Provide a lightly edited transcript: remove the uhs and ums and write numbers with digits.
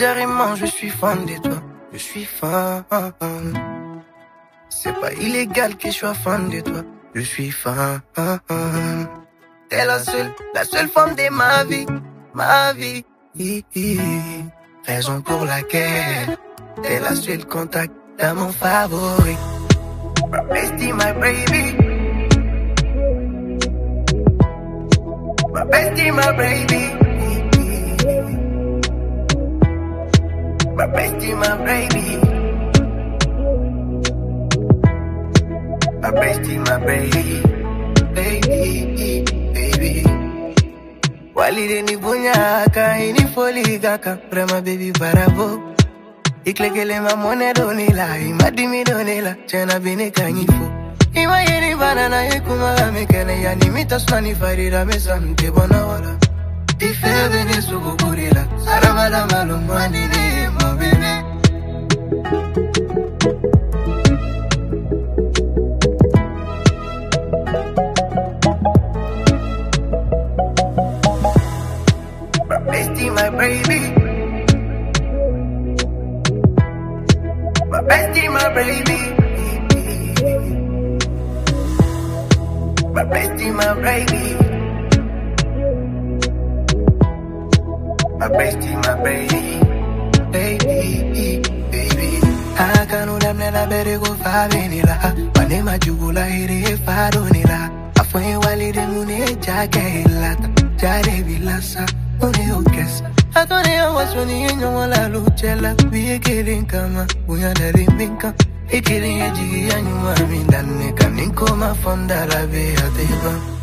Sincèrement, je suis fan de toi. Je suis fan. C'est pas illégal que je sois fan de toi. Je suis fan. T'es la seule femme de ma vie. Ma vie. Raison pour laquelle t'es la seule contact dans mon favori. My bestie, my baby. My bestie, my baby. My bestie, my baby. My bestie, my baby. Baby, baby. Walide ni bunyaka, ini foli gaka. Prema baby barabo. Iklekele ma mone donila, imadimi donila. Chena bine kanyifo. Ima yeni banana yekuma gamekene. Yani mitasmani farira mesante bonawala. Ife bene suguburila. Saramala malumani ne mo bene. My bestie, my baby. My bestie, my baby. My bestie, my baby. My bestie, my baby. Baby, baby. Akanu damne la berego fa venila. Panema jugula ire fa donila. Afwe walide mune jagela. Jare bilasa. One okesa. Atone awasoni yenyo la luchela. Biye kirin kama. Buya dari minka. Ikirin yeji yanyu amindane. Kaninko mafonda la be ateba.